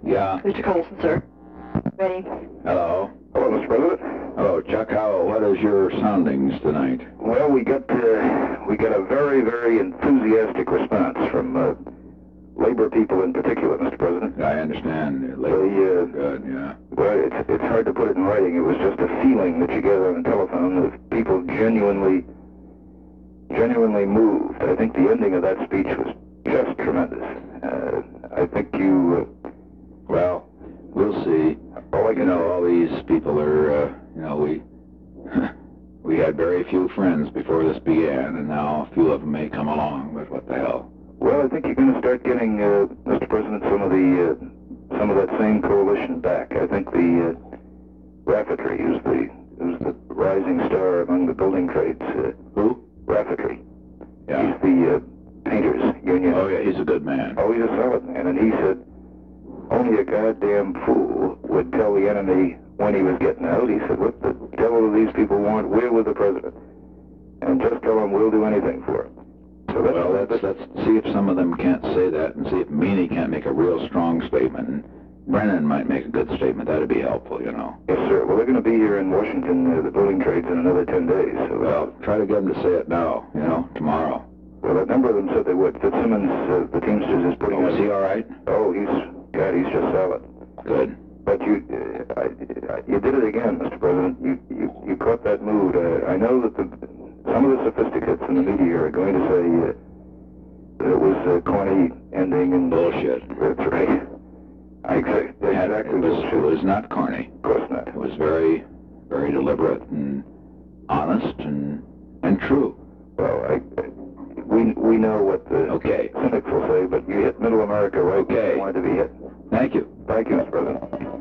Yeah. Mr. Carlson, sir. Ready? Hello. Hello, Mr. President. Hello, Chuck. What is your soundings tonight? Well, we got a very, very enthusiastic response from labor people in particular, Mr. President. I understand. Good, yeah. Well, it's hard to put it in writing. It was just a feeling that you get on the telephone of people genuinely moved. I think the ending of that speech was just tremendous. I think you... Well, we'll see. All these people are, we had very few friends before this began, and now a few of them may come along, but what the hell? Well, I think you're going to start getting, Mr. President, some of that same coalition back. I think the Rafferty is the rising star among the building trades. Who? Rafferty. Yeah. He's the painters union. Oh, yeah, he's a good man. Oh, he's a solid man, and he said only a goddamn fool would tell the enemy when he was getting out. He said, what the devil do these people want? We're with the president. And just tell them we'll do anything for him. So let's see if some of them can't say that, and see if Meany can't make a real strong statement. And Brennan might make a good statement. That'd be helpful, Yes, sir. Well, they're going to be here in Washington, the building trades, in another 10 days. So, well, try to get them to say it now, tomorrow. Well, a number of them said they would. Fitzsimmons, the Teamsters, is putting is he all right? Oh, he's just solid. Good. But you did it again, Mr. President. You caught that mood. I know that some of the sophisticates in the media are going to say that it was a corny ending and bullshit. That's right. Exactly. It was not corny. Of course not. It was very, very deliberate and honest and true. Well, we know what the cynics will say, but you hit Middle America right where you wanted to be hit. Thank you. Thank you, Mr. President.